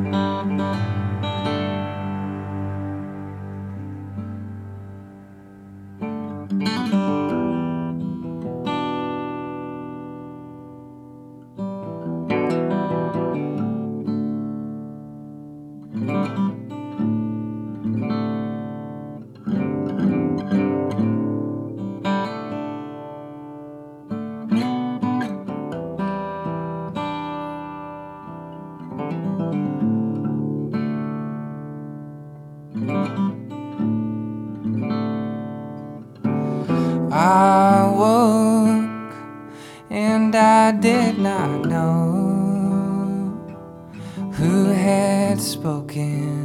I woke and I did not know who had spoken.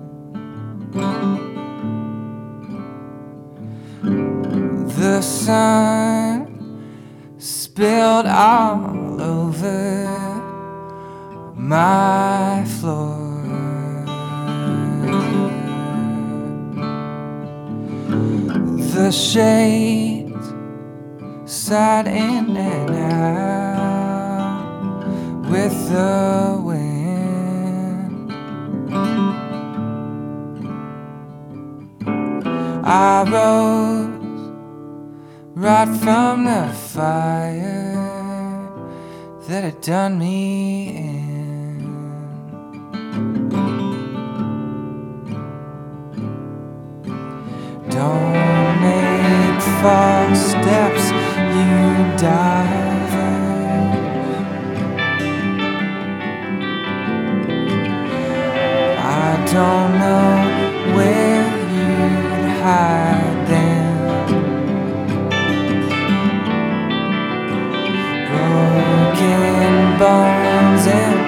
The sun spilled all over my floor. The shades sighed in and out with the wind. I rose right from the fire that had done me in. Don't make false steps, you divers. I don't know where you'd hide them. Broken bones and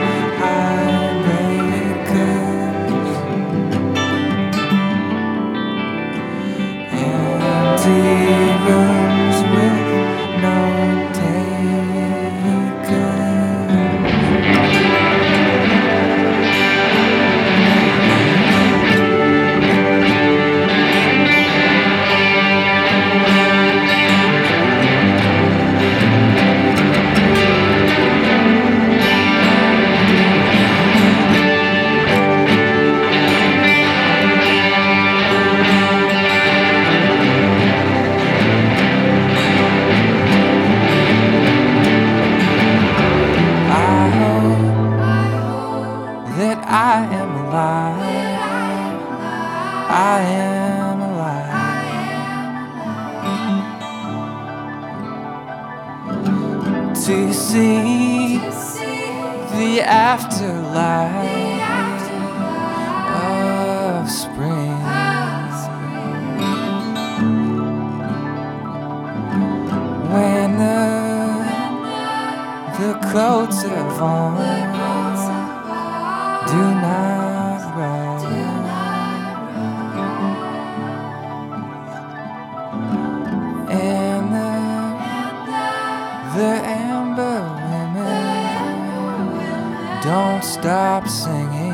heartbreakers, empty rooms with no that I am alive. I am alive to see the afterlife of spring. When the coats of arms do not rise, and the amber women don't stop singing.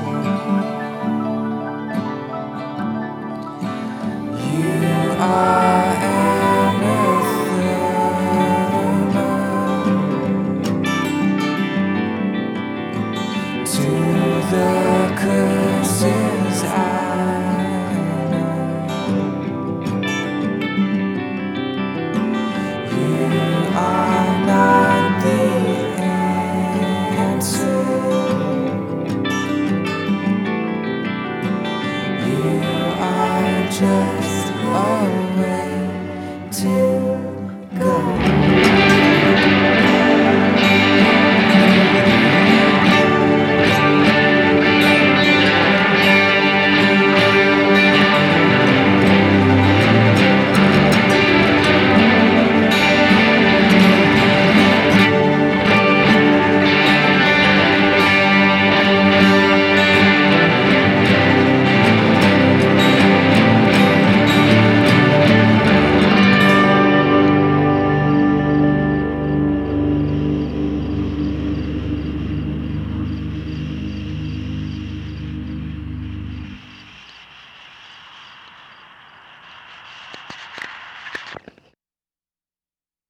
You are